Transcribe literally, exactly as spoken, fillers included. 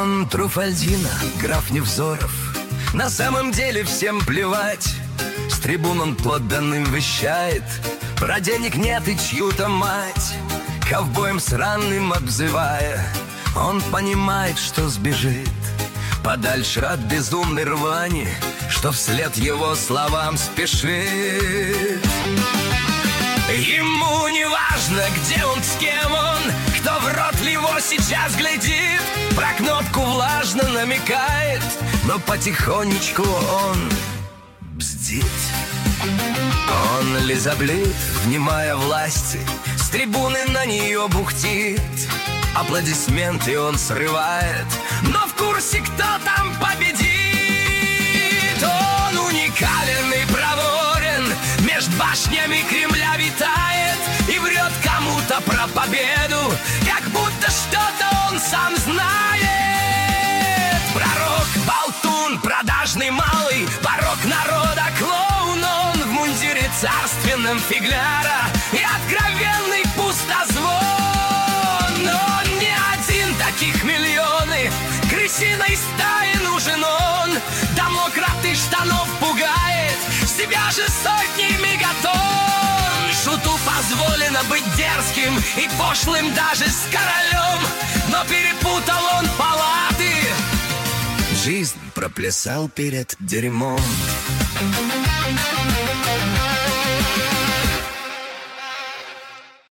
Он Труфальдино, граф Невзоров. На самом деле всем плевать. С трибун он подданным вещает: про денег нет и чью-то мать ковбоем сраным обзывая. Он понимает, что сбежит подальше от безумной рвани, что вслед его словам спешит. Ему не важно, где он, с кем он, кто в рот ли его сейчас глядит, про кнопку влажно намекает, но потихонечку он бздит. Он лизоблит, внимая власти, с трибуны на нее бухтит. Аплодисменты он срывает, но в курсе, кто там победит. Он уникален и проворен, меж башнями Кремля витает и врет кому-то про победу, как будто что-то он сам знает. Пророк, болтун, продажный малый, порок народа, клоун. Он в мундире царственном фигляра и откровенный пустозвон. Он не один, таких миллионы, крысиной стаи нужен он. Дамократ из штанов пугает, себя же сотнями готов. Шуту позволено быть дерзким и пошлым даже с королем, но перепутал он палаты, жизнь проплясал перед дерьмом.